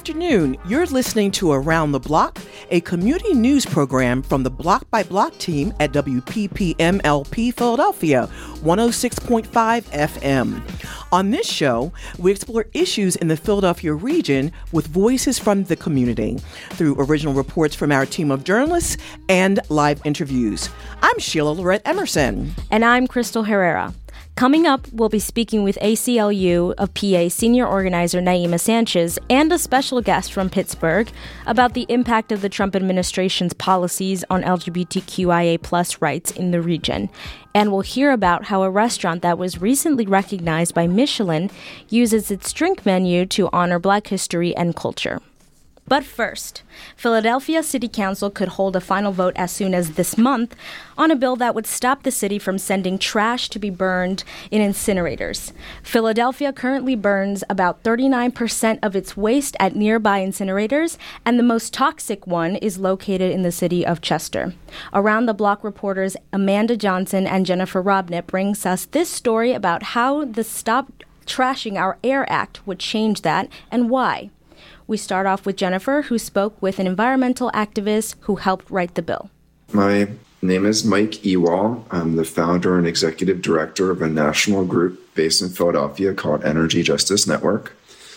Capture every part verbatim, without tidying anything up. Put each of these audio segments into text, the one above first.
afternoon. You're listening to Around the Block, a community news program from the Block by Block team at W P P M L P Philadelphia, one oh six point five F M. On this show, we explore issues in the Philadelphia region with voices from the community through original reports from our team of journalists and live interviews. I'm Sheila Lorette Emerson. And I'm Crystal Herrera. Coming up, we'll be speaking with A C L U of P A senior organizer Naima Sanchez and a special guest from Pittsburgh about the impact of the Trump administration's policies on L G B T Q I A plus rights in the region. And we'll hear about how a restaurant that was recently recognized by Michelin uses its drink menu to honor Black history and culture. But first, Philadelphia City Council could hold a final vote as soon as this month on a bill that would stop the city from sending trash to be burned in incinerators. Philadelphia currently burns about thirty-nine percent of its waste at nearby incinerators, and the most toxic one is located in the city of Chester. Around the Block reporters Amanda Johnson and Jennifer Robnett brings us this story about how the Stop Trashing Our Air Act would change that and why. We start off with Jennifer, who spoke with an environmental activist who helped write the bill. My name is Mike Ewall. I'm the founder and executive director of a national group based in Philadelphia called Energy Justice Network.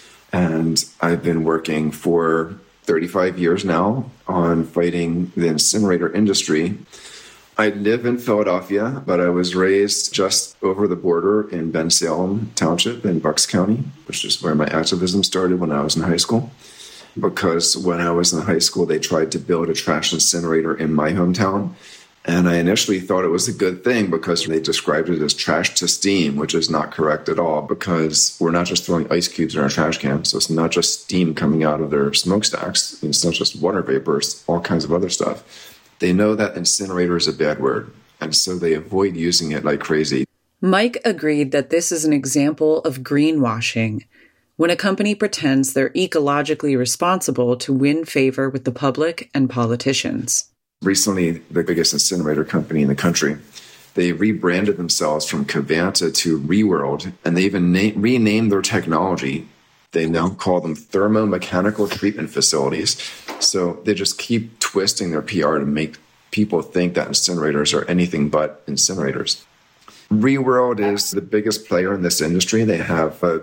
And I've been working for thirty-five years now on fighting the incinerator industry. I live in Philadelphia, but I was raised just over the border in Bensalem Township in Bucks County, which is where my activism started when I was in high school. Because when I was in high school, they tried to build a trash incinerator in my hometown. And I initially thought it was a good thing because they described it as trash to steam, which is not correct at all, because we're not just throwing ice cubes in our trash can. So it's not just steam coming out of their smokestacks. It's not just water vapors, all kinds of other stuff. They know that incinerator is a bad word, and so they avoid using it like crazy. Mike agreed that this is an example of greenwashing, when a company pretends they're ecologically responsible to win favor with the public and politicians. Recently, the biggest incinerator company in the country, they rebranded themselves from Covanta to Reworld, and they even na- renamed their technology. They now call them thermomechanical treatment facilities. So they just keep twisting their P R to make people think that incinerators are anything but incinerators. Reworld is the biggest player in this industry. They have a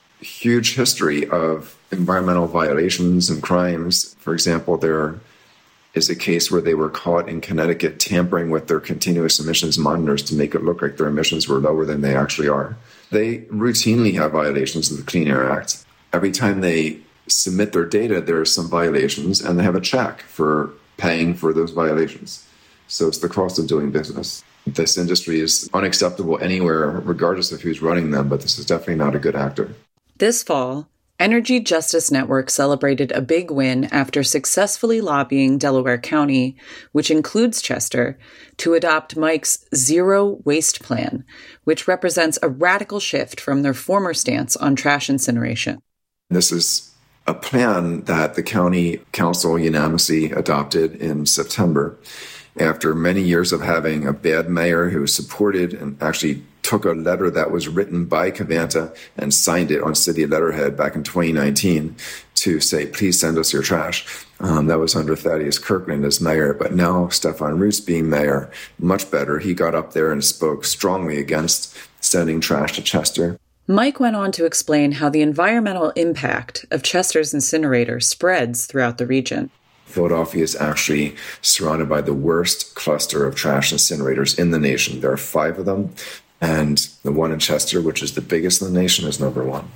huge history of environmental violations and crimes. For example, there is a case where they were caught in Connecticut tampering with their continuous emissions monitors to make it look like their emissions were lower than they actually are. They routinely have violations of the Clean Air Act. Every time they submit their data, there are some violations, and they have a check for paying for those violations. So it's the cost of doing business. This industry is unacceptable anywhere, regardless of who's running them, but this is definitely not a good actor. This fall, Energy Justice Network celebrated a big win after successfully lobbying Delaware County, which includes Chester, to adopt Mike's Zero Waste Plan, which represents a radical shift from their former stance on trash incineration. This is a plan that the county council unanimously adopted in September after many years of having a bad mayor who supported and actually took a letter that was written by Covanta and signed it on city letterhead back in twenty nineteen to say, please send us your trash. Um, that was under Thaddeus Kirkland as mayor, but now Stefan Roots being mayor, much better. He got up there and spoke strongly against sending trash to Chester. Mike went on to explain how the environmental impact of Chester's incinerator spreads throughout the region. Philadelphia is actually surrounded by the worst cluster of trash incinerators in the nation. There are five of them, and the one in Chester, which is the biggest in the nation, is number one.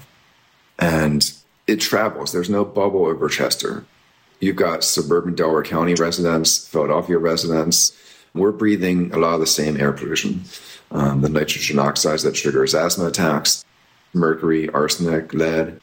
And it travels. There's no bubble over Chester. You've got suburban Delaware County residents, Philadelphia residents. We're breathing a lot of the same air pollution. Um, the nitrogen oxides that triggers asthma attacks, mercury, arsenic, lead.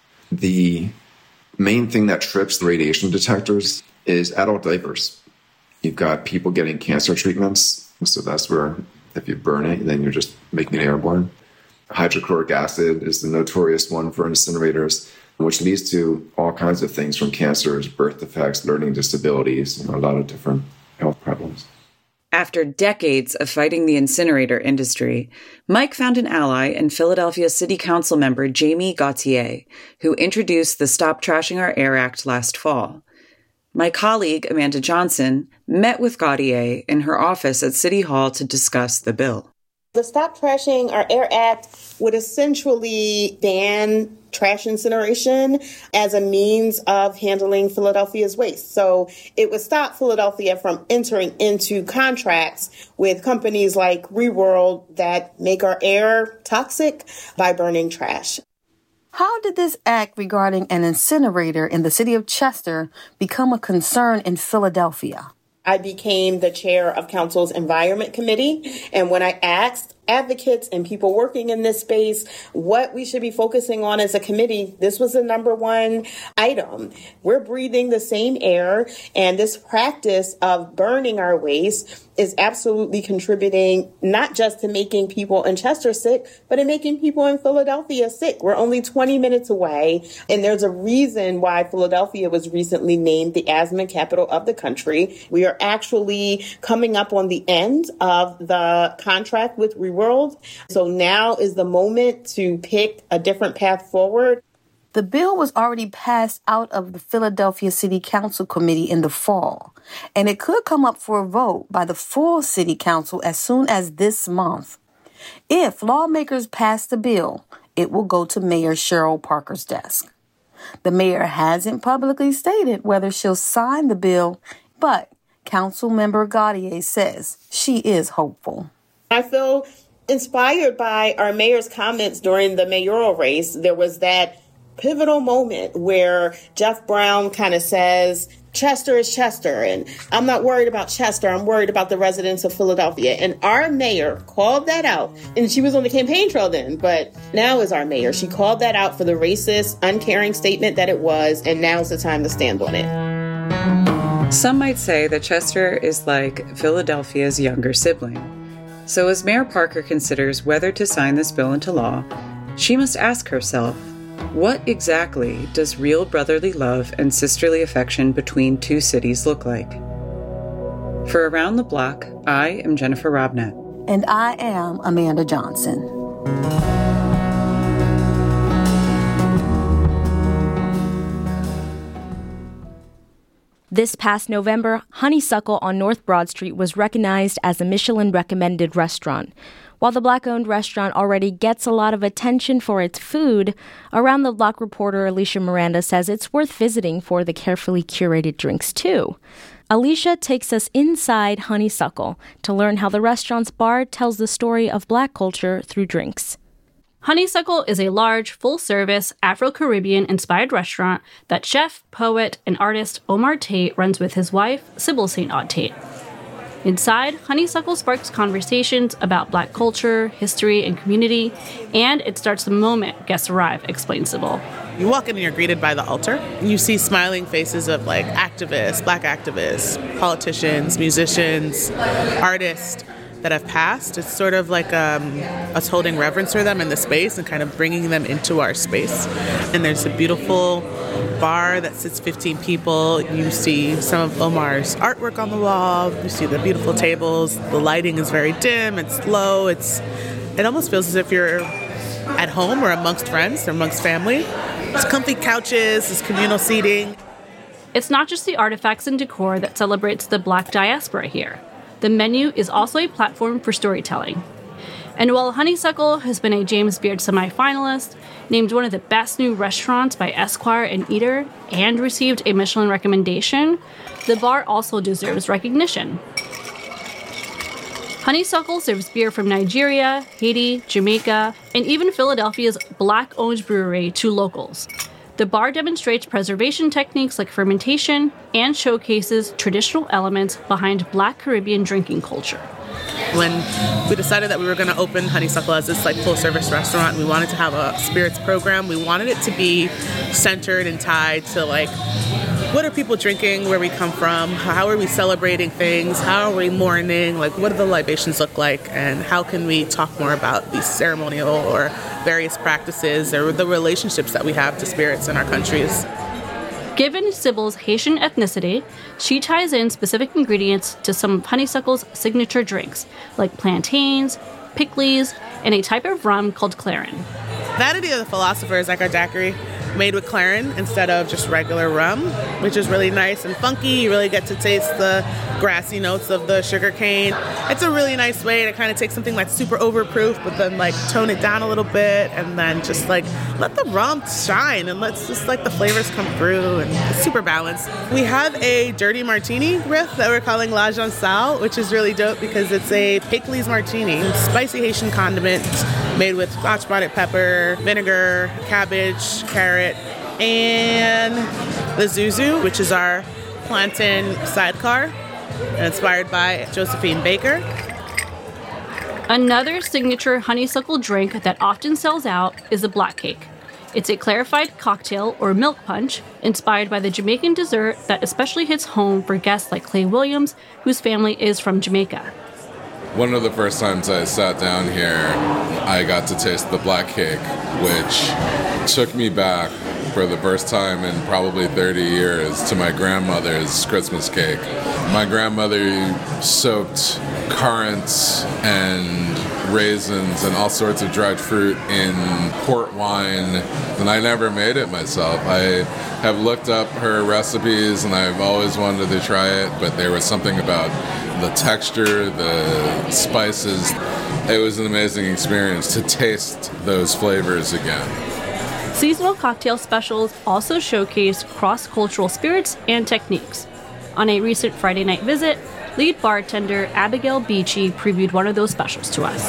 The main thing that trips the radiation detectors is adult diapers. You've got people getting cancer treatments, so that's where if you burn it, then you're just making it airborne. Hydrochloric acid is the notorious one for incinerators, which leads to all kinds of things from cancers, birth defects, learning disabilities, and a lot of different health problems. After decades of fighting the incinerator industry, Mike found an ally in Philadelphia City Council member Jamie Gauthier, who introduced the Stop Trashing Our Air Act last fall. My colleague, Amanda Johnson, met with Gauthier in her office at City Hall to discuss the bill. The Stop Trashing Our Air Act would essentially ban trash incineration as a means of handling Philadelphia's waste. So it would stop Philadelphia from entering into contracts with companies like ReWorld that make our air toxic by burning trash. How did this act regarding an incinerator in the city of Chester become a concern in Philadelphia? I became the chair of Council's Environment Committee, and when I asked advocates and people working in this space what we should be focusing on as a committee, this was the number one item. We're breathing the same air, and this practice of burning our waste is absolutely contributing not just to making people in Chester sick, but in making people in Philadelphia sick. We're only twenty minutes away, and there's a reason why Philadelphia was recently named the asthma capital of the country. We are actually coming up on the end of the contract with ReWorld. So now is the moment to pick a different path forward. The bill was already passed out of the Philadelphia City Council Committee in the fall, and it could come up for a vote by the full City Council as soon as this month. If lawmakers pass the bill, it will go to Mayor Cheryl Parker's desk. The mayor hasn't publicly stated whether she'll sign the bill, but Councilmember Gauthier says she is hopeful. I feel inspired by our mayor's comments during the mayoral race. There was that pivotal moment where Jeff Brown kind of says, Chester is Chester, and I'm not worried about Chester, I'm worried about the residents of Philadelphia. And our mayor called that out, and she was on the campaign trail then, but now is our mayor. She called that out for the racist, uncaring statement that it was, and now's the time to stand on it. Some might say that Chester is like Philadelphia's younger sibling. So as Mayor Parker considers whether to sign this bill into law, she must ask herself, what exactly does real brotherly love and sisterly affection between two cities look like? For Around the Block, I am Jennifer Robnett. And I am Amanda Johnson. This past November, Honeysuckle on North Broad Street was recognized as a Michelin-recommended restaurant. While the Black-owned restaurant already gets a lot of attention for its food, Around the Block reporter Alicia Miranda says it's worth visiting for the carefully curated drinks, too. Alicia takes us inside Honeysuckle to learn how the restaurant's bar tells the story of Black culture through drinks. Honeysuckle is a large, full-service, Afro-Caribbean-inspired restaurant that chef, poet, and artist Omar Tate runs with his wife, Sybil Saint Aud Tate. Inside, Honeysuckle sparks conversations about Black culture, history, and community, and it starts the moment guests arrive, explains Sybil. You walk in and you're greeted by the altar, and you see smiling faces of like activists, Black activists, politicians, musicians, artists that have passed. It's sort of like um, us holding reverence for them in the space and kind of bringing them into our space. And there's a beautiful bar that sits fifteen people. You see some of Omar's artwork on the wall. You see the beautiful tables. The lighting is very dim. It's low. It's it almost feels as if you're at home or amongst friends or amongst family. There's comfy couches. There's communal seating. It's not just the artifacts and decor that celebrates the Black diaspora here. The menu is also a platform for storytelling. And while Honeysuckle has been a James Beard semifinalist, named one of the best new restaurants by Esquire and Eater, and received a Michelin recommendation, the bar also deserves recognition. Honeysuckle serves beer from Nigeria, Haiti, Jamaica, and even Philadelphia's Black-owned brewery to locals. The bar demonstrates preservation techniques like fermentation and showcases traditional elements behind Black Caribbean drinking culture. When we decided that we were going to open Honeysuckle as this like full-service restaurant, we wanted to have a spirits program. We wanted it to be centered and tied to like, what are people drinking, where we come from, how are we celebrating things, how are we mourning, like what do the libations look like, and how can we talk more about these ceremonial or various practices or the relationships that we have to spirits in our countries. Given Sybil's Haitian ethnicity, she ties in specific ingredients to some of Honeysuckle's signature drinks, like plantains, pickles, and a type of rum called Clarin. Vanity of the Philosopher is like our daiquiri, made with Clarin instead of just regular rum, which is really nice and funky. You really get to taste the grassy notes of the sugar cane. It's a really nice way to kind of take something that's super overproof, but then like tone it down a little bit, and then just like let the rum shine and let's just like the flavors come through, and it's super balanced. We have a dirty martini riff that we're calling La Jansal, which is really dope because it's a pickles martini, spicy Haitian condiment made with scotch-bonnet pepper, vinegar, cabbage, carrot, and the Zuzu, which is our plantain sidecar, and inspired by Josephine Baker. Another signature honeysuckle drink that often sells out is the black cake. It's a clarified cocktail or milk punch inspired by the Jamaican dessert that especially hits home for guests like Clay Williams, whose family is from Jamaica. One of the first times I sat down here, I got to taste the black cake, which took me back for the first time in probably thirty years to my grandmother's Christmas cake. My grandmother soaked currants and raisins and all sorts of dried fruit in port wine, and I never made it myself. I have looked up her recipes and I've always wanted to try it, but there was something about the texture, the spices. It was an amazing experience to taste those flavors again. Seasonal cocktail specials also showcase cross-cultural spirits and techniques. On a recent Friday night visit, lead bartender Abigail Beachy previewed one of those specials to us.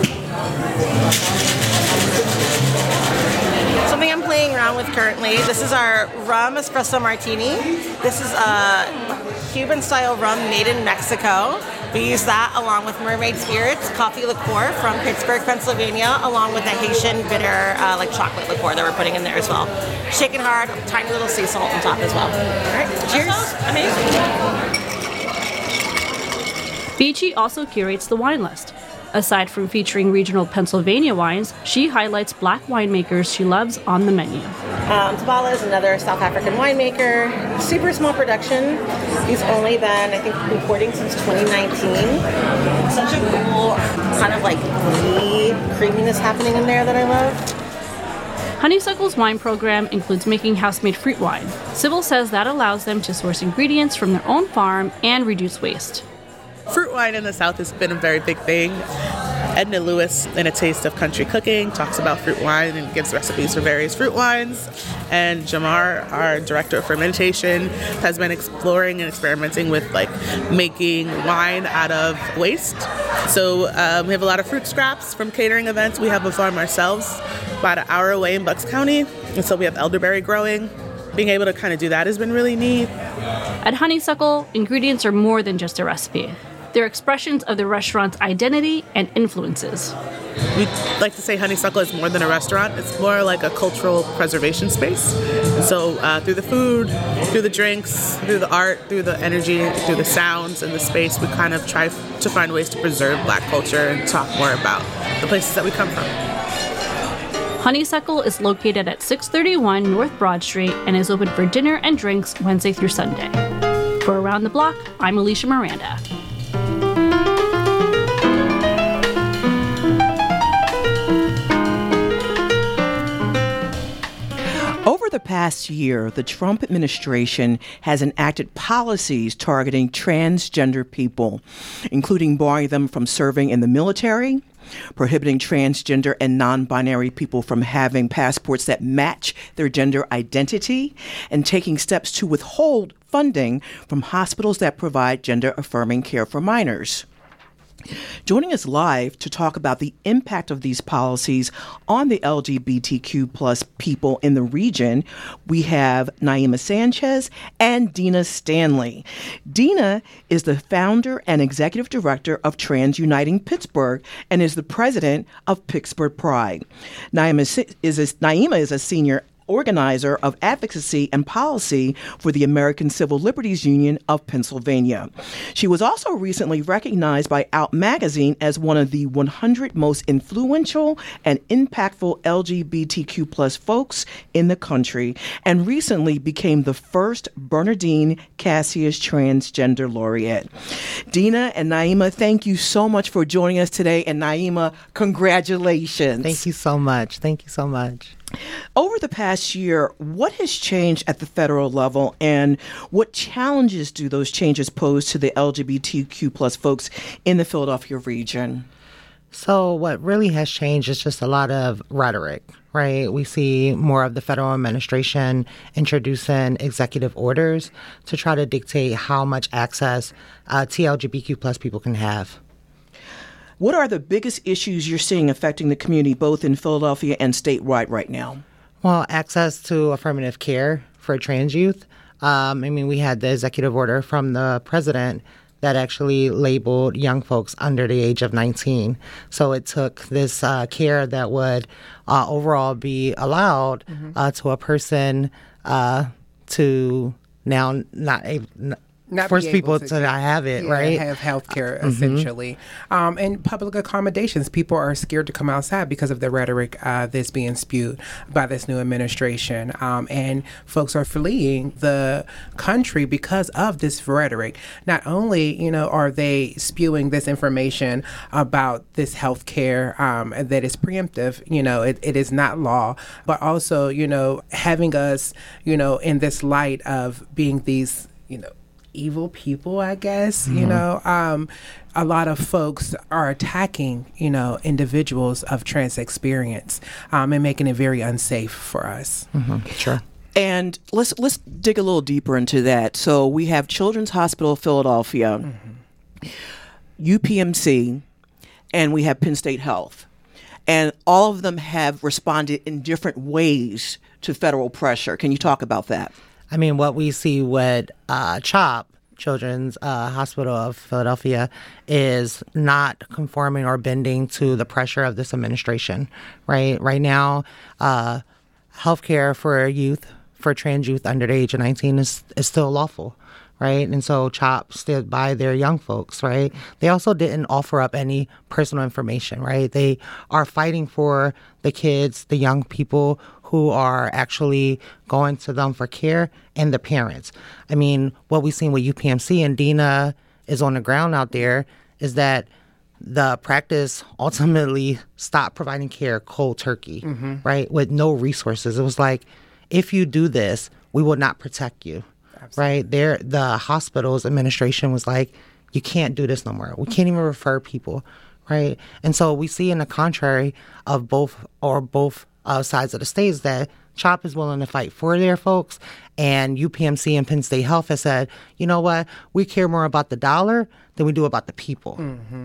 Something I'm playing around with currently, this is our rum espresso martini. This is a Cuban-style rum made in Mexico. We use that along with Mermaid Spirits, coffee liqueur from Pittsburgh, Pennsylvania, along with a Haitian bitter, uh, like chocolate liqueur that we're putting in there as well. Shaken hard, tiny little sea salt on top as well. All right, cheers. Amazing. Beachy also curates the wine list. Aside from featuring regional Pennsylvania wines, she highlights black winemakers she loves on the menu. Um, Tabala is another South African winemaker. Super small production. He's only been, I think, importing since twenty nineteen. Such a cool kind of like ghee creaminess happening in there that I love. Honeysuckle's wine program includes making house-made fruit wine. Sybil says that allows them to source ingredients from their own farm and reduce waste. Fruit wine in the South has been a very big thing. Edna Lewis, in A Taste of Country Cooking, talks about fruit wine and gives recipes for various fruit wines. And Jamar, our director of fermentation, has been exploring and experimenting with like making wine out of waste. So um, we have a lot of fruit scraps from catering events. We have a farm ourselves about an hour away in Bucks County. And so we have elderberry growing. Being able to kind of do that has been really neat. At Honeysuckle, ingredients are more than just a recipe. They're expressions of the restaurant's identity and influences. We like to say Honeysuckle is more than a restaurant. It's more like a cultural preservation space. And so uh, through the food, through the drinks, through the art, through the energy, through the sounds and the space, we kind of try f- to find ways to preserve Black culture and talk more about the places that we come from. Honeysuckle is located at six thirty-one North Broad Street and is open for dinner and drinks Wednesday through Sunday. For Around the Block, I'm Alicia Miranda. Over the past year, the Trump administration has enacted policies targeting transgender people, including barring them from serving in the military, prohibiting transgender and non-binary people from having passports that match their gender identity, and taking steps to withhold funding from hospitals that provide gender-affirming care for minors. Joining us live to talk about the impact of these policies on the L G B T Q plus people in the region, we have Naima Sanchez and Dina Stanley. Dina is the founder and executive director of Trans Uniting Pittsburgh and is the president of Pittsburgh Pride. Naima is a, Naima is a senior organizer of advocacy and policy for the American Civil Liberties Union of Pennsylvania. She was also recently recognized by Out Magazine as one of the one hundred most influential and impactful L G B T Q plus folks in the country, and recently became the first Bernardine Cassius Transgender Laureate. Dina and Naima, thank you so much for joining us today. And Naima, congratulations. Thank you so much. Thank you so much. Over the past year, what has changed at the federal level, and what challenges do those changes pose to the L G B T Q plus folks in the Philadelphia region? So what really has changed is just a lot of rhetoric, right? We see more of the federal administration introducing executive orders to try to dictate how much access uh, T L G B T Q plus people can have. What are the biggest issues you're seeing affecting the community, both in Philadelphia and statewide right now? Well, access to affirmative care for trans youth. Um, I mean, we had the executive order from the president that actually labeled young folks under the age of nineteen. So it took this uh, care that would uh, overall be allowed mm-hmm. uh, to a person uh, to now not a Not force people to, to not have it, yeah, right? Have health care, mm-hmm. essentially. Um, and public accommodations. People are scared to come outside because of the rhetoric uh, that's being spewed by this new administration. Um, and folks are fleeing the country because of this rhetoric. Not only, you know, are they spewing this information about this health care um, that is preemptive, you know, it, it is not law, but also, you know, having us, you know, in this light of being these, you know, evil people, I guess, mm-hmm. you know, um, a lot of folks are attacking, you know, individuals of trans experience um, and making it very unsafe for us. Mm-hmm. Sure. And let's let's dig a little deeper into that. So we have Children's Hospital of Philadelphia, mm-hmm. U P M C, and we have Penn State Health. And all of them have responded in different ways to federal pressure. Can you talk about that? I mean, what we see with uh, CHOP, Children's uh, Hospital of Philadelphia, is not conforming or bending to the pressure of this administration, right? Right now, uh, healthcare for youth, for trans youth under the age of nineteen is, is still lawful, right? And so CHOP stood by their young folks, right? They also didn't offer up any personal information, right? They are fighting for the kids, the young people who are actually going to them for care, and the parents. I mean, what we've seen with U P M C, and Dina is on the ground out there, is that the practice ultimately stopped providing care cold turkey, mm-hmm. right, with no resources. It was like, if you do this, we will not protect you, Absolutely. Right? There, the hospital's administration was like, you can't do this no more. We can't even refer people, right? And so we see in the contrary of both, or both, Uh, sides of the states, that CHOP is willing to fight for their folks, and U P M C and Penn State Health has said, you know what, we care more about the dollar than we do about the people. Mm-hmm.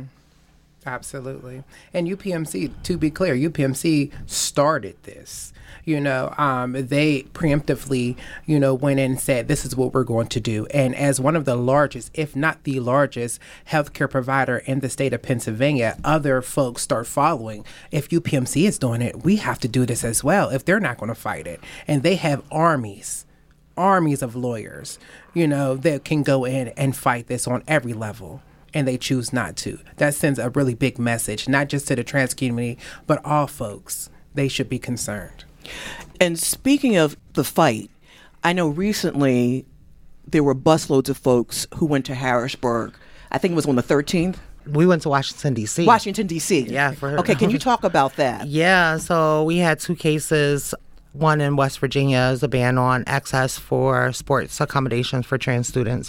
Absolutely. And U P M C, to be clear, U P M C started this. You know, um, they preemptively, you know, went in and said, this is what we're going to do. And as one of the largest, if not the largest, healthcare provider in the state of Pennsylvania, other folks start following. If U P M C is doing it, we have to do this as well if they're not going to fight it. And they have armies, armies of lawyers, you know, that can go in and fight this on every level. And they choose not to. That sends a really big message, not just to the trans community, but all folks. They should be concerned. And speaking of the fight, I know recently there were busloads of folks who went to Harrisburg. I think it was on the thirteenth. We went to Washington, D C. Washington, D C. Yeah. For okay, can you talk about that? Yeah, so we had two cases. One in West Virginia is a ban on access for sports accommodations for trans students.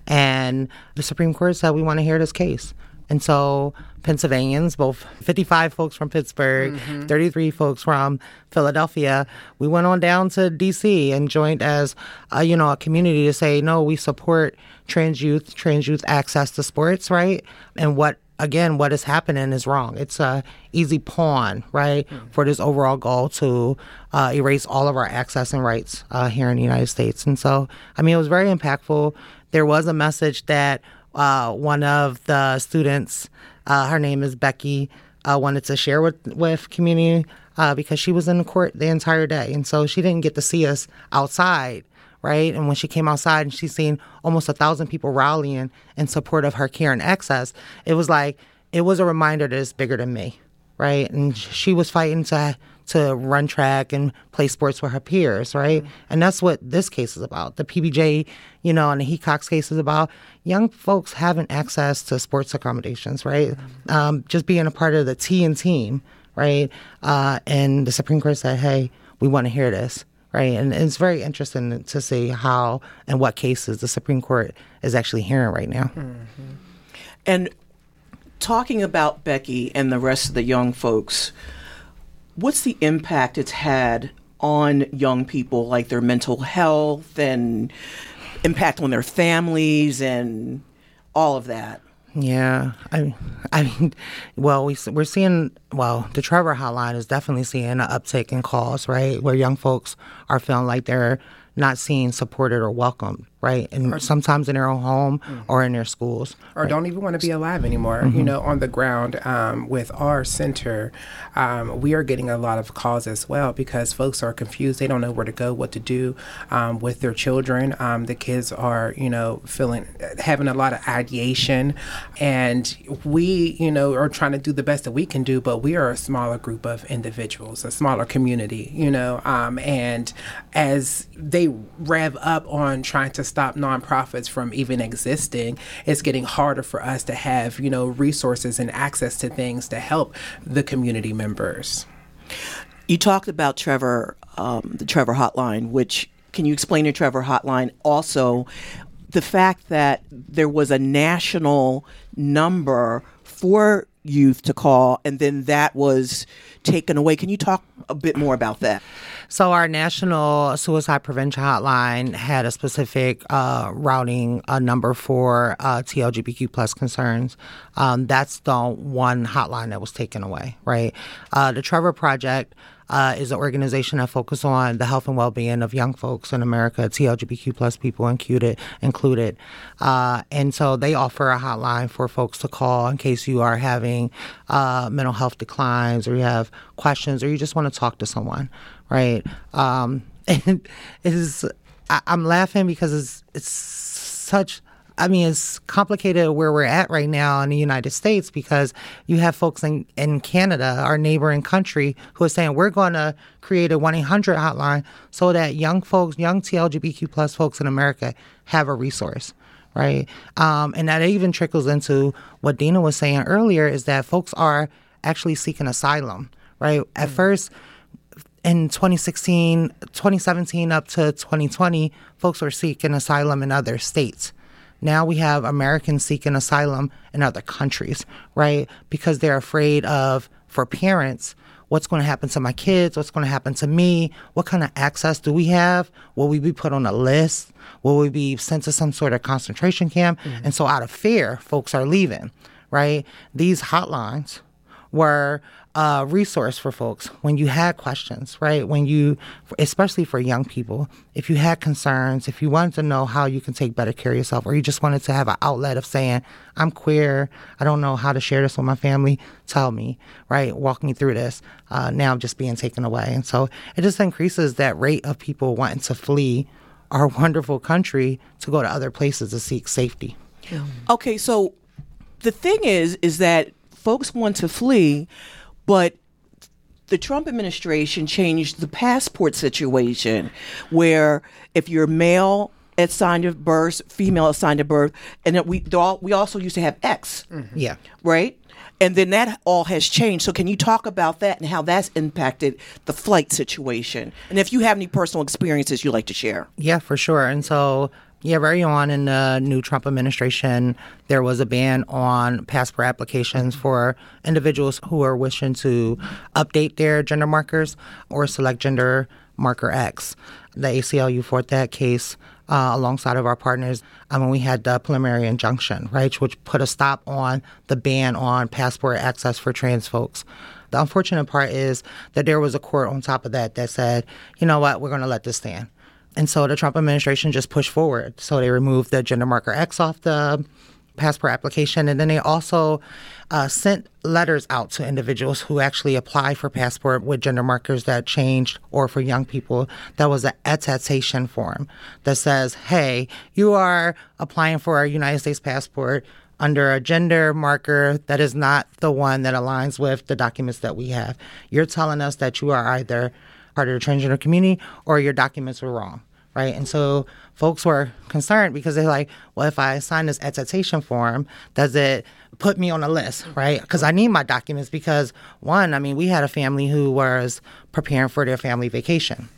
And the Supreme Court said, we want to hear this case. And so Pennsylvanians, both fifty-five folks from Pittsburgh, mm-hmm. thirty-three folks from Philadelphia, we went on down to D C and joined as, uh, you know, a community to say, no, we support trans youth, trans youth access to sports, right? And what, again, what is happening is wrong. It's a easy pawn, right, mm-hmm. for this overall goal to uh, erase all of our access and rights uh, here in the United States. And so, I mean, it was very impactful. There was a message that Uh, one of the students, uh, her name is Becky, uh, wanted to share with, with community uh, because she was in the court the entire day. And so she didn't get to see us outside, right? And when she came outside and she's seen almost a thousand people rallying in support of her care and access, it was like, it was a reminder that it's bigger than me, right? And she was fighting to to run track and play sports with her peers, right? Mm-hmm. And that's what this case is about. The P B J, you know, and the Hecox case is about young folks having access to sports accommodations, right? Mm-hmm. Um, just being a part of the T and team, right? Uh, and the Supreme Court said, hey, we want to hear this, right? And it's very interesting to see how and what cases the Supreme Court is actually hearing right now. Mm-hmm. And talking about Becky and the rest of the young folks, what's the impact it's had on young people, like their mental health and impact on their families and all of that? Yeah, I, I mean, well, we, we're seeing, well, the Trevor Hotline is definitely seeing an uptick in calls, right, where young folks are feeling like they're not seen, supported, or welcomed, right? And or, sometimes in their own home mm-hmm. or in their schools. Or right? don't even want to be alive anymore. Mm-hmm. You know, on the ground um, with our center, um, we are getting a lot of calls as well because folks are confused. They don't know where to go, what to do um, with their children. Um, the kids are, you know, feeling, having a lot of ideation. And we, you know, are trying to do the best that we can do, but we are a smaller group of individuals, a smaller community, you know, um, and as they rev up on trying to stop nonprofits from even existing, it's getting harder for us to have, you know, resources and access to things to help the community members. You talked about Trevor, um, the Trevor Hotline, which, can you explain the Trevor Hotline? Also, the fact that there was a national number for youth to call, and then that was taken away. Can you talk a bit more about that? So our National Suicide Prevention Hotline had a specific uh, routing uh, number for uh, T L G B Q plus concerns. Um, that's the one hotline that was taken away, right? Uh, the Trevor Project uh, is an organization that focuses on the health and well-being of young folks in America, T L G B Q plus people included. included. Uh, and so they offer a hotline for folks to call in case you are having uh, mental health declines or you have questions or you just want to talk to someone. Right. Um, and it is, I, I'm laughing because it's, it's such, I mean, it's complicated where we're at right now in the United States because you have folks in, in Canada, our neighboring country, who are saying we're going to create a one eight hundred hotline so that young folks, young T L G B Q plus folks in America have a resource. Right. Um, and that even trickles into what Dina was saying earlier is that folks are actually seeking asylum. Right. At mm-hmm. first, in twenty sixteen, twenty seventeen up to twenty twenty, folks were seeking asylum in other states. Now we have Americans seeking asylum in other countries, right? Because they're afraid of, for parents, what's going to happen to my kids? What's going to happen to me? What kind of access do we have? Will we be put on a list? Will we be sent to some sort of concentration camp? Mm-hmm. And so out of fear, folks are leaving, right? These hotlines were a resource for folks when you had questions, right? When you, especially for young people, if you had concerns, if you wanted to know how you can take better care of yourself, or you just wanted to have an outlet of saying, I'm queer, I don't know how to share this with my family, tell me, right? Walk me through this. Uh, now I'm just being taken away. And so it just increases that rate of people wanting to flee our wonderful country to go to other places to seek safety. Yeah. Okay, so the thing is, is that folks want to flee, but the Trump administration changed the passport situation where if you're male at sign of birth, female at sign of birth, and then we all, we also used to have X. Mm-hmm. Yeah. Right? And then that all has changed. So can you talk about that and how that's impacted the flight situation? And if you have any personal experiences you'd like to share. Yeah, for sure. And so Yeah, very on in the new Trump administration, there was a ban on passport applications for individuals who are wishing to update their gender markers or select gender marker X. The A C L U fought that case uh, alongside of our partners um, when we had the preliminary injunction, right, which put a stop on the ban on passport access for trans folks. The unfortunate part is that there was a court on top of that that said, you know what, we're going to let this stand. And so the Trump administration just pushed forward. So they removed the gender marker X off the passport application. And then they also uh, sent letters out to individuals who actually apply for passport with gender markers that changed, or for young people, that was an attestation form that says, hey, you are applying for a United States passport under a gender marker that is not the one that aligns with the documents that we have. You're telling us that you are either part of the transgender community or your documents were wrong, right? And so folks were concerned because they're like, well, if I sign this attestation form, does it put me on a list, right? Because I need my documents because, one, I mean, we had a family who was preparing for their family vacation,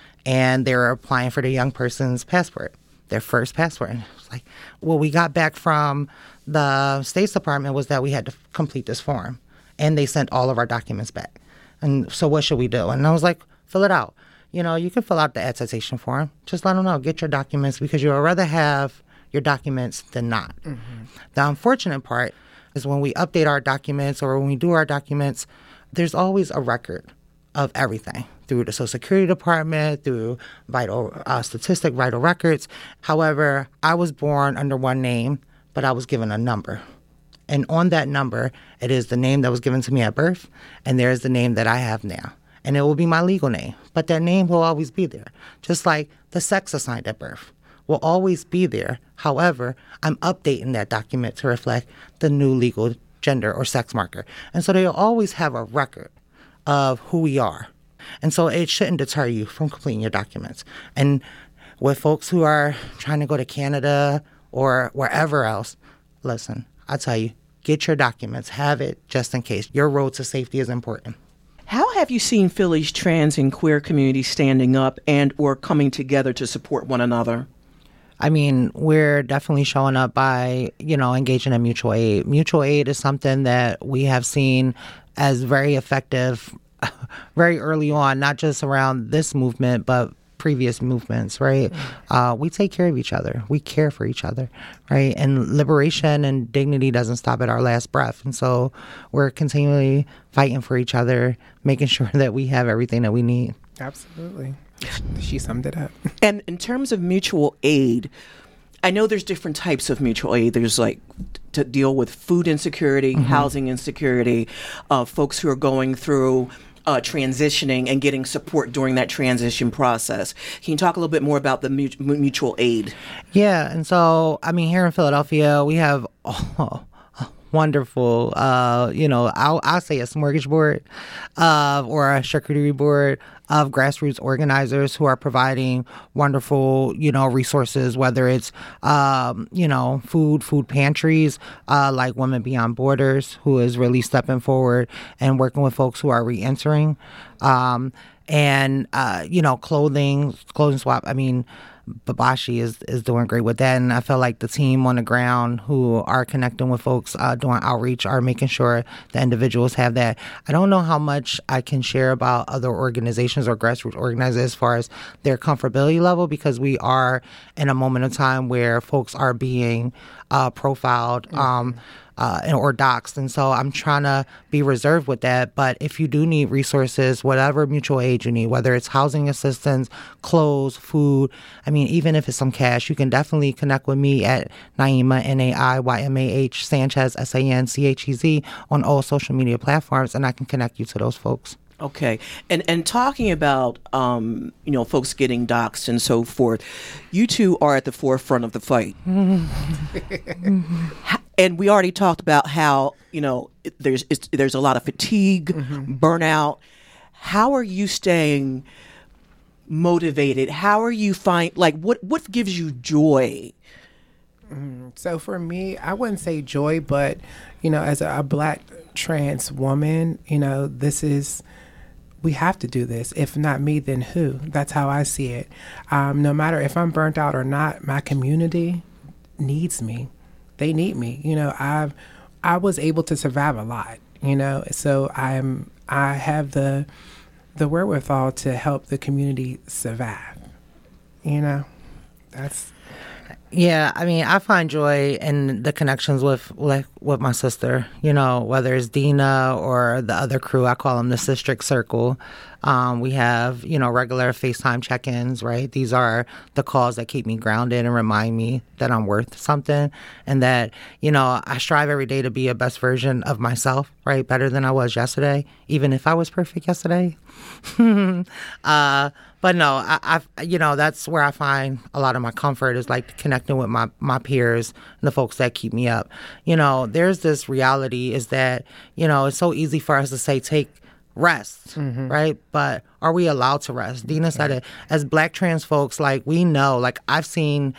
and they were applying for the young person's passport, their first passport. And it was like, well, we got back from the State's Department was that we had to complete this form, and they sent all of our documents back. And so what should we do? And I was like, fill it out. You know, you can fill out the attestation form. Just let them know, get your documents, because you would rather have your documents than not. Mm-hmm. The unfortunate part is when we update our documents or when we do our documents, there's always a record of everything through the Social Security Department, through vital uh, statistic, vital records. However, I was born under one name, but I was given a number. And on that number, it is the name that was given to me at birth, and there is the name that I have now. And it will be my legal name. But that name will always be there. Just like the sex assigned at birth will always be there. However, I'm updating that document to reflect the new legal gender or sex marker. And so they'll always have a record of who we are. And so it shouldn't deter you from completing your documents. And with folks who are trying to go to Canada or wherever else, listen, I tell you, get your documents, have it just in case. Your road to safety is important. How have you seen Philly's trans and queer community standing up and or coming together to support one another? I mean, we're definitely showing up by, you know, engaging in mutual aid. Mutual aid is something that we have seen as very effective very early on, not just around this movement, but previous movements, right? Uh, we take care of each other. We care for each other, right? And liberation and dignity doesn't stop at our last breath. And so we're continually fighting for each other, making sure that we have everything that we need. Absolutely. She summed it up. And in terms of mutual aid, I know there's different types of mutual aid. There's like to deal with food insecurity, mm-hmm. housing insecurity, uh, folks who are going through Uh, transitioning and getting support during that transition process. Can you talk a little bit more about the mut- mutual aid? Yeah, and so, I mean, here in Philadelphia, we have oh, wonderful, uh, you know, I'll, I'll say a smorgasbord uh, or a charcuterie board of grassroots organizers who are providing wonderful, you know, resources, whether it's, um, you know, food, food pantries, uh, like Women Beyond Borders, who is really stepping forward and working with folks who are re-entering, um, and, uh, you know, clothing, clothing swap. I mean, Babashi is, is doing great with that. And I feel like the team on the ground who are connecting with folks uh, doing outreach are making sure the individuals have that. I don't know how much I can share about other organizations or grassroots organizers as far as their comfortability level, because we are in a moment of time where folks are being uh, profiled. Mm-hmm. Um, Uh, or doxed. And so I'm trying to be reserved with that. But if you do need resources, whatever mutual aid you need, whether it's housing assistance, clothes, food, I mean, even if it's some cash, you can definitely connect with me at Naima, N A I Y M A H, Sanchez, S A N C H E Z, on all social media platforms, and I can connect you to those folks. Okay. And and talking about, um, you know, folks getting doxxed and so forth, you two are at the forefront of the fight. And we already talked about how, you know, there's it's, there's a lot of fatigue, mm-hmm. burnout. How are you staying motivated? How are you find like what what gives you joy? Mm, so for me, I wouldn't say joy, but you know, as a, a Black trans woman, you know, this is. We have to do this. If not me, then who? That's how I see it. Um, no matter if I'm burnt out or not, my community needs me. They need me. You know, I've I was able to survive a lot. You know, so I'm I have the the wherewithal to help the community survive. You know, that's. Yeah, I mean, I find joy in the connections with like with my sister, you know, whether it's Dina or the other crew. I call them the Sistric Circle. Um, we have, you know, regular FaceTime check-ins, right? These are the calls that keep me grounded and remind me that I'm worth something and that, you know, I strive every day to be a best version of myself, right? Better than I was yesterday, even if I was perfect yesterday. uh, but no, I, I, you know, that's where I find a lot of my comfort is like connecting with my, my peers and the folks that keep me up. You know, there's this reality is that, you know, it's so easy for us to say, take rest, mm-hmm. right? But are we allowed to rest? Dina said it. As Black trans folks, like we know, like I've seen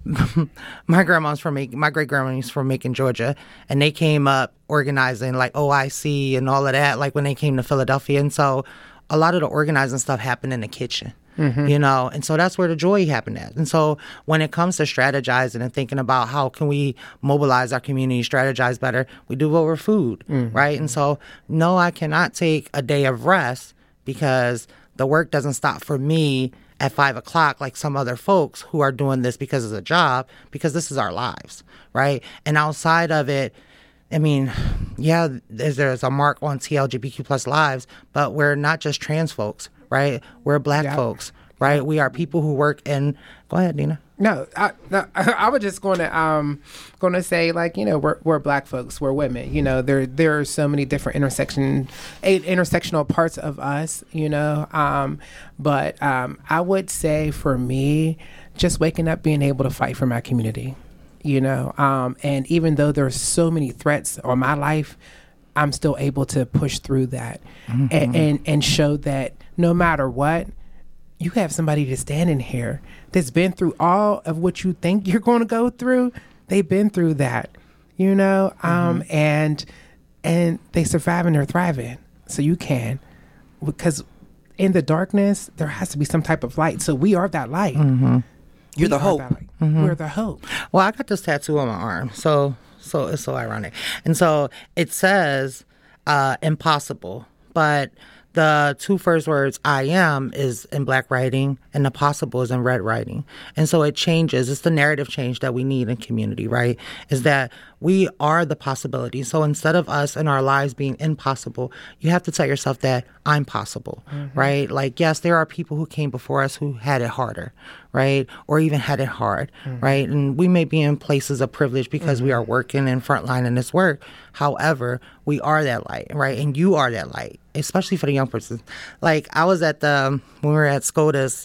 my grandma's from Macon, my great grandma's from Macon, Georgia, and they came up organizing like O I C and all of that, like when they came to Philadelphia. And so a lot of the organizing stuff happened in the kitchen. Mm-hmm. You know, and so that's where the joy happened at. And so when it comes to strategizing and thinking about how can we mobilize our community, strategize better, we do it over food, mm-hmm. right? And so, no, I cannot take a day of rest because the work doesn't stop for me at five o'clock like some other folks who are doing this because it's a job, because this is our lives, right? And outside of it, I mean, yeah, there's, there's a mark on T L G B T Q plus lives, but we're not just trans folks. Right? We're Black yeah. folks, right? We are people who work in. Go ahead, Dina. No, I, no, I was just going to um, going to say, like, you know, we're we're Black folks, we're women. You know, there there are so many different intersection, intersectional parts of us. You know, um, but um, I would say for me, just waking up, being able to fight for my community. You know, um, and even though there's so many threats on my life, I'm still able to push through that mm-hmm. and, and and show that no matter what, you have somebody to stand in here that's been through all of what you think you're going to go through. They've been through that, you know, mm-hmm. um, and and they survive and they're thriving. So you can, because in the darkness, there has to be some type of light. So we are that light. Mm-hmm. You're we the hope. Mm-hmm. We're the hope. Well, I got this tattoo on my arm. So So it's so ironic. And so it says uh, impossible, but the two first words, I am, is in Black writing, and the possible is in red writing. And so it changes. It's the narrative change that we need in community, right? Is that we are the possibility. So instead of us and our lives being impossible, you have to tell yourself that I'm possible, mm-hmm. right? Like, yes, there are people who came before us who had it harder, right? Or even had it hard, mm-hmm. right? And we may be in places of privilege because mm-hmm. we are working in frontline in this work. However, we are that light, right? And you are that light, especially for the young person. Like, I was at the, when we were at SCOTUS,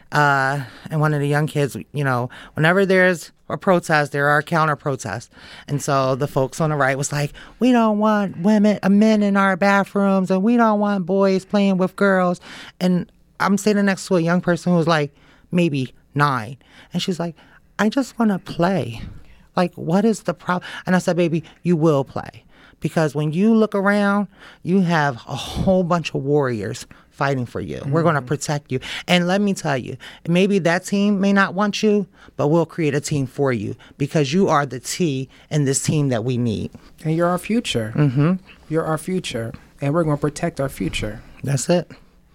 uh, and one of the young kids, you know, whenever there's a protest, there are counter protests. And so the folks on the right was like, we don't want women, uh, men in our bathrooms, and we don't want boys playing with girls. And I'm sitting next to a young person who was like maybe nine. And she's like, I just want to play. Like, what is the problem? And I said, baby, you will play. Because when you look around, you have a whole bunch of warriors fighting for you. Mm-hmm. We're going to protect you. And let me tell you, maybe that team may not want you, but we'll create a team for you because you are the T in this team that we need. And you're our future. Mm-hmm. You're our future. And we're going to protect our future. That's it.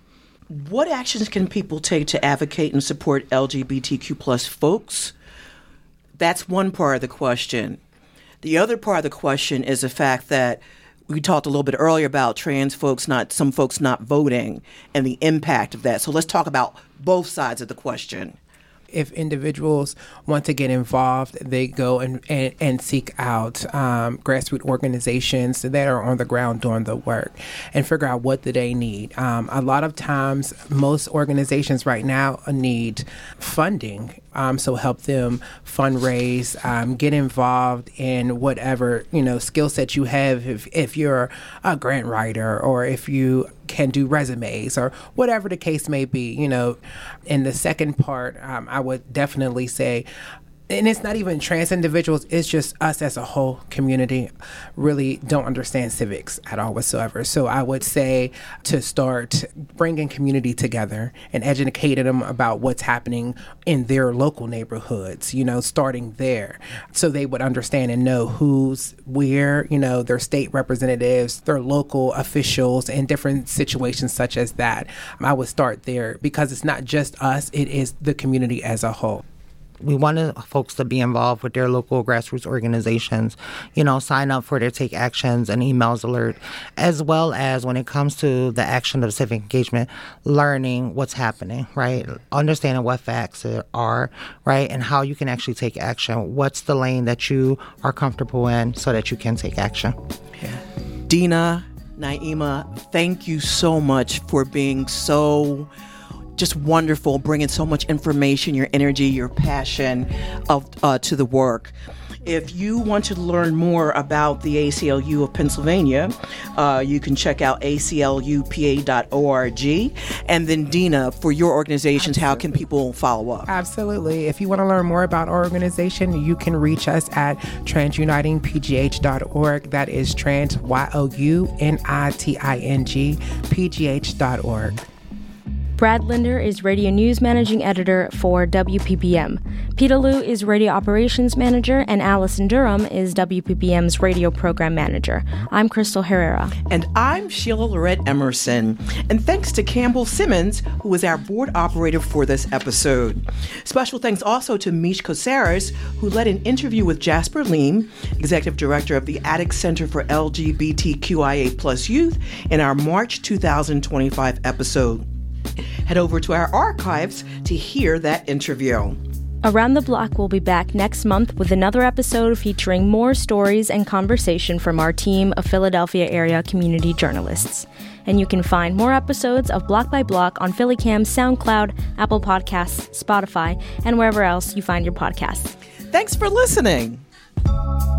What actions can people take to advocate and support L G B T Q plus folks? That's one part of the question. The other part of the question is the fact that we talked a little bit earlier about trans folks, not some folks not voting and the impact of that. So let's talk about both sides of the question. If individuals want to get involved, they go and, and, and seek out um, grassroots organizations that are on the ground doing the work and figure out what do they need. Um, a lot of times, most organizations right now need funding. Um, so help them fundraise, um, get involved in whatever, you know, skill set you have. If, if you're a grant writer or if you can do resumes or whatever the case may be, you know. And the second part, um, I would definitely say, and it's not even trans individuals, it's just us as a whole community really don't understand civics at all whatsoever. So I would say to start bringing community together and educating them about what's happening in their local neighborhoods, you know, starting there so they would understand and know who's where, you know, their state representatives, their local officials, and different situations such as that. I would start there because it's not just us, it is the community as a whole. we wanted folks to be involved with their local grassroots organizations, you know, sign up for their Take Actions and emails alert, as well as when it comes to the action of civic engagement, learning what's happening, right? Understanding what facts are, right? And how you can actually take action. What's the lane that you are comfortable in so that you can take action. Yeah. Dina, Naima, thank you so much for being so just wonderful, bringing so much information, your energy, your passion of uh, to the work. If you want to learn more about the A C L U of Pennsylvania, uh, you can check out A C L U P A dot org. And then Dina, for your organizations, Absolutely. How can people follow up? Absolutely. If you want to learn more about our organization, you can reach us at trans uniting p g h dot org. That is trans, Y O U N I T I N G, P G H dot org. Brad Linder is Radio News Managing Editor for W P P M. Peter Liu is Radio Operations Manager, and Allison Durham is W P P M's Radio Program Manager. I'm Crystal Herrera. And I'm Sheila Lorette Emerson. And thanks to Campbell Simmons, who is our board operator for this episode. Special thanks also to Mish Kosaris, who led an interview with Jasper Leem, Executive Director of the Attic Center for L G B T Q I A plus Youth, in our March two thousand twenty-five episode. Head over to our archives to hear that interview. Around the Block will be back next month with another episode featuring more stories and conversation from our team of Philadelphia area community journalists. And you can find more episodes of Block by Block on PhillyCam's SoundCloud, Apple Podcasts, Spotify, and wherever else you find your podcasts. Thanks for listening.